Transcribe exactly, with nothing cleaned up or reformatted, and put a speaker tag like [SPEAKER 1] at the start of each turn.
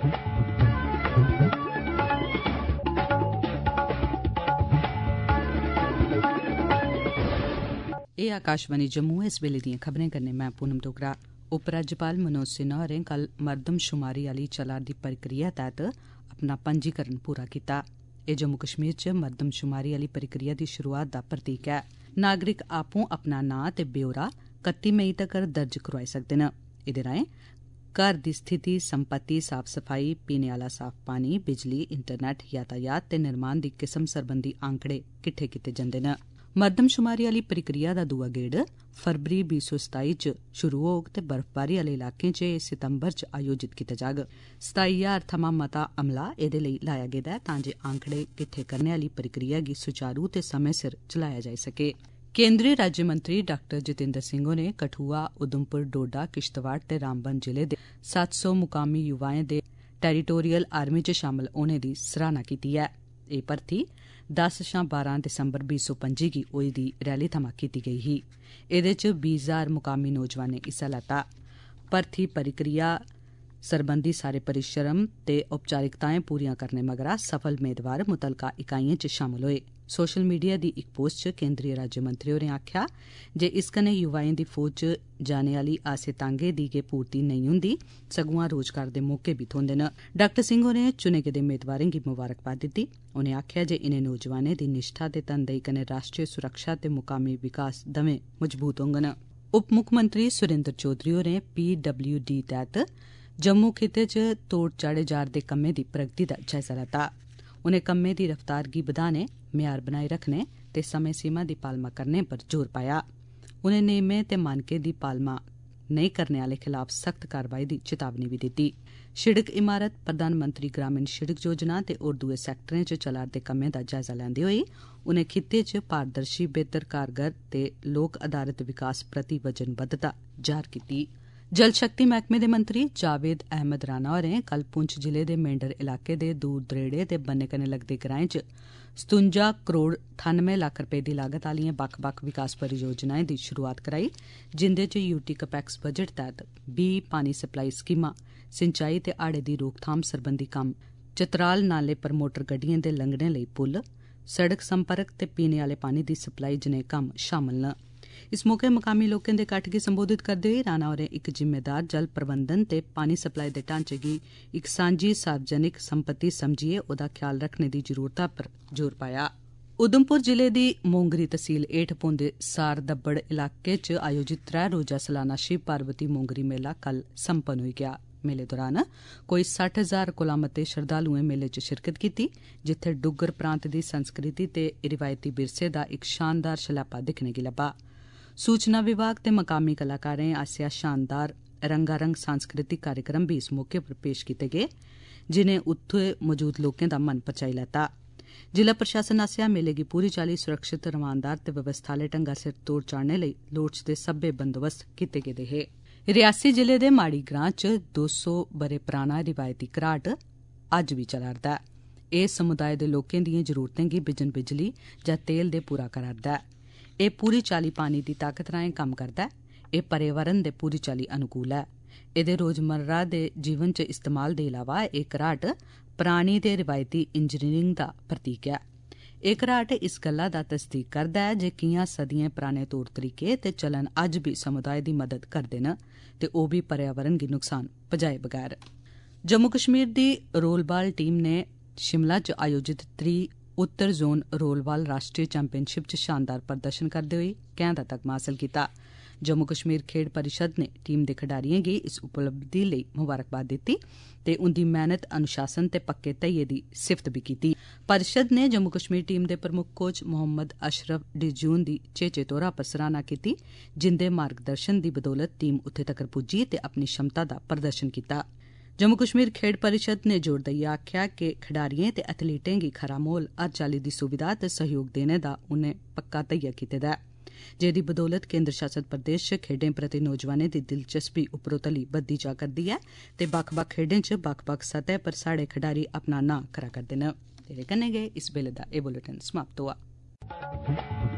[SPEAKER 1] एह् आकाशवाणी जम्मू इस वेले दियां खबरें कन्नै मैं पूनम डोगरा। उपराज्यपाल मनोज सिन्हा होरें कल मरदमशुमारी आह्ली चला'रदी प्रक्रिया तैह्त अपना पंजीकरण पूरा कीता। एह् जम्मू कश्मीर च मरदमशुमारी आह्ली प्रक्रिया दी शुरुआत दा प्रतीक ऐ। नागरिक आपूं अपना नांऽ ते ब्यौरा कत्ती मई तगर दर्ज करोआई सकदे न। एह्दे राएं घर दी स्थिति, संपत्ति, साफ सफाई, पीने आह्ला साफ पानी, बिजली, इंटरनेट, यातायात ते निर्माण दी किस्म सरबंधी आंकड़े किट्ठे कीते जंदे न। मरदमशुमारी आह्ली प्रक्रिया दा दूआ गेड़ फरवरी बीह् सौ सताई च शुरू होग ते बर्फबारी आह्ले इलाकें च एह् सितंबर च आयोजित कीता जाग। सताई ज्हार थमां मता अमला एह्दे लेई लाया गेदा ऐ तां जे आंकड़े किट्ठे करने आह्ली प्रक्रिया गी सुचारू ते समें सिर चलाया जाई सकै। केंद्रीय राज्यमंत्री डाक्टर जितेंद्र सिंह होरें कठुआ, उधमपुर, डोडा, किश्तवाड़ ते रामबन जिले दे सत्त सौ मुकामी युवाएं दे टेरिटोरियल आर्मी च शामल होने दी सराहना कीती ऐ। एह् भर्थी दस शां बारां दिसंबर बीह् सौ पंजी गी होई दी रैली थमां कीती गेई ही। एह्दे च बीह् हजार मुकामी नौजवानें हिस्सा लैता। भर्थी प्रक्रिया सरबंधी सारे परिश्रम ते औपचारिकताएं पूरियां करने मगरा सफल मेदवार मुतलका इकाइएं च शामल होए। सोशल मीडिया दी इक पोस्ट च केंद्रीय राज्यमंत्री होरें आखेआ जे इस कन्नै युवाएं दी फौज च जाने आह्ली आसें तांगे दी गै पूर्ति नेईं हुंदी सगुआं रोजगार दे मौके बी थ्होंदे न। डाक्टर सिंह होरें चुने गेदे मेदवारें गी मुबारकबाद दित्ती। उनें आखेआ जे इनें नौजवानें दी निष्ठा ते तनदेही कन्नै राष्ट्रीय सुरक्षा ते मुकामी विकास दवै मजबूत होंगन। उप मुक्खमंत्री सुरेंद्र चौधरी होरें पी डब्ल्यू डी तैह्त जम्मू खित्ते च तोड़ चाढ़े जा'रदे कम्में दी प्रगति दा जायजा लैता। उनें कम्में दी रफ्तार गी बधाने, म्यार बनाई रखने ते समें सीमा दी पालमा करने पर जोर पाया। उनें नियमें ते मानकें दी पालमा नेईं करने आह्ले खिलाफ सख्त कार्रवाई दी चेतावनी बी दित्ती। शिड़क इमारत, प्रधानमंत्री ग्रामीण शिड़क योजना ते होर दुए सैक्टरें च चला'रदे कम्में दा जायजा लैंदे होई उनें खित्ते च पारदर्शी, बेहतर, कारगर ते लोक अधारित विकास प्रति वचनबद्धता जाह्र कीती। जल शक्ति मैह्कमे दे मंत्री जावेद अहमद राणा होरें कल पुंछ जिले दे मेंढर इलाके दे दूर दरेड़े ते बन्ने कन्नै लगदे ग्राएं च सतुंजा करोड़ ठानमें लक्ख रपे दी लागत आह्लिएं बक्ख बक्ख विकास परियोजनाएं दी शुरुआत कराई, जिंदे च यूटी कपैक्स बजट तैह्त बीह् पानी सप्लाई स्कीमां, सिंचाई ते हाड़े दी रोकथाम सरबंधी कम्म, चतराल नाले पर मोटर गड्डिएं दे लंघने लेई पुल, सड़क संपर्क ते पीने आह्ले पानी दी सप्लाई जनेह् कम्म शामल न। इस मौके मकामी लोकें दे किट्ठ गी संबोधित करदे होई राणा होरें इक जिम्मेदार जल प्रबंधन ते पानी सप्लाई दे ढांचे गी इक सांझी सार्वजनिक संपत्ति समझियै ओह्दा ख्याल रखने दी जरूरता पर जोर पाया। उधमपुर जिले दी मोंगरी तहसील हेठ पौंदे सार दब्बड़ इलाके च आयोजित त्रै रोजा सालाना शिव पार्वती मोंगरी मेला कल संपन्न होई गेआ। मेले दौरान कोई सट्ठ हजार कोला मते श्रद्धालुएं मेले च शिरकत कीती, जित्थे डुग्गर प्रांत दी संस्कृति ते रिवायती विरसे दा इक शानदार शलैपा दिक्खने गी लब्भा। सूचना विभाग ते मकामी कलाकारें आसेआ शानदार रंगारंग सांस्कृतिक कार्यक्रम बी इस मौके पर पेश कीते गे, जिनें उत्थे मौजूद लोकें दा मन परचाई लैता। जिला प्रशासन आसेआ मेले गी पूरी चाल्ली सुरक्षित, रमानदार ते व्यवस्था आह्ले ढंगा सिर तोड़ चाढ़ने लेई लोड़चदे सब्बै बंदोबस्त कीते गेदे हे। रियासी जिले दे माड़ी ग्रां च दो सौ ब'रे पराना रिवायती घराट अज्ज बी चला'रदा ऐ। एह् समुदाय दे लोकें दिएं जरूरतें गी बिजन बिजली जां तेल दे पूरा करा'रदा ऐ। एह् पूरी चाल्ली पानी दी ताकत राहें कम्म करदा ऐ। एह् पर्यावरण दे पूरी चाल्ली अनुकूल ऐ। एह्दे रोजमर्रा दे जीवन च इस्तेमाल दे इलावा एह् घराट परानी ते रिवायती इंजीनियरिंग दा प्रतीक ऐ। एह् घराट इस गल्ला दा तसदीक करदा ऐ जे कियां सदियें पराने तौर तरीके ते चलन अज्ज बी समुदाय दी मदद करदे न ते ओह् बी पर्यावरण गी नुकसान पजाए बगैर। जम्मू कश्मीर दी रोलबाल टीम ने शिमला च आयोजित त्री उत्तर जोन रोलबाल राष्ट्रीय चैंपियनशिप च शानदार प्रदर्शन करदे होई कैंह दा तगमा हासल कीता। जम्मू कश्मीर खेड परिषद ने टीम दे खडारिएं गी इस उपलब्धि लेई मुबारकबाद दित्ती ते उंदी मेहनत, अनुशासन ते पक्के धैर्य दी सिफत बी कीती। परिषद ने जम्मू कश्मीर टीम दे प्रमुख कोच मोहम्मद अशरफ डिजून दी चेचे तौरा पर सराहना कीती, जिंदे मार्गदर्शन दी बदौलत टीम उत्थे तक्कर पुज्जी ते अपनी क्षमता दा प्रदर्शन कीता। जम्मू कश्मीर खेड परिषद ने जोर देइयै आखेआ कि खडारिएं ते एथलीटें गी खरा म्हौल, हर चाल्ली दी सुविधा ते सहयोग देने दा उनें पक्का धैर्य कीते दा ऐ, जेह्दी बदौलत केंद्र शासित प्रदेश च खेड्डें प्रति नौजवानें दी दिलचस्पी उपरोतली बधदी जा करदी ऐ ते बक्ख बक्ख खेड्डें च बक्ख बक्ख सतह पर साढ़े खडारी अपना नां करा करदे न। एह्दे कन्नै गै इस बेल्ले दा एह् बुलेटिन समाप्त होआ।